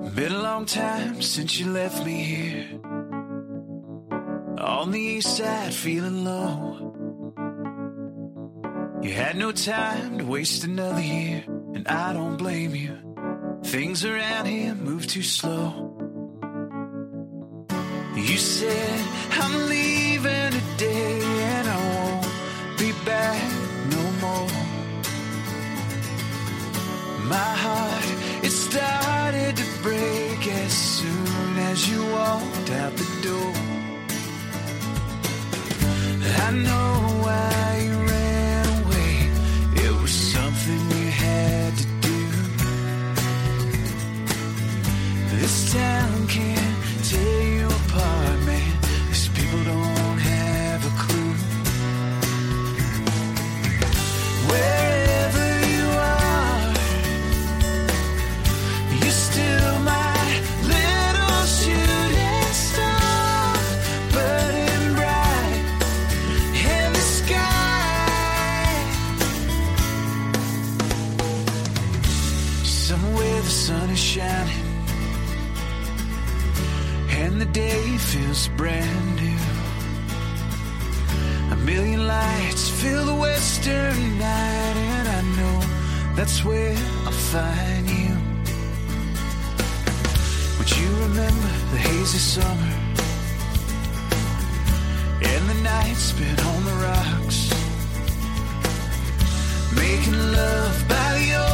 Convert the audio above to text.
Been a long time since you left me here on the east side, feeling low. You had no time to waste another year, and I don't blame you. Things around here move too slow. You said, I'm leaving today and I won't be back no more. My heart, it started to break as soon as you walked out the door. I know why you ran away. It was something you had to do. This town can't tear you apart, man. These people don't have a clue. Wherever you are, you're still my little shooting star, burning bright in the sky. Somewhere the sun is shining and the day feels brand new. A million lights fill the western night, and I know that's where I'll find you. Would you remember the hazy summer and the nights spent on the rocks, making love by the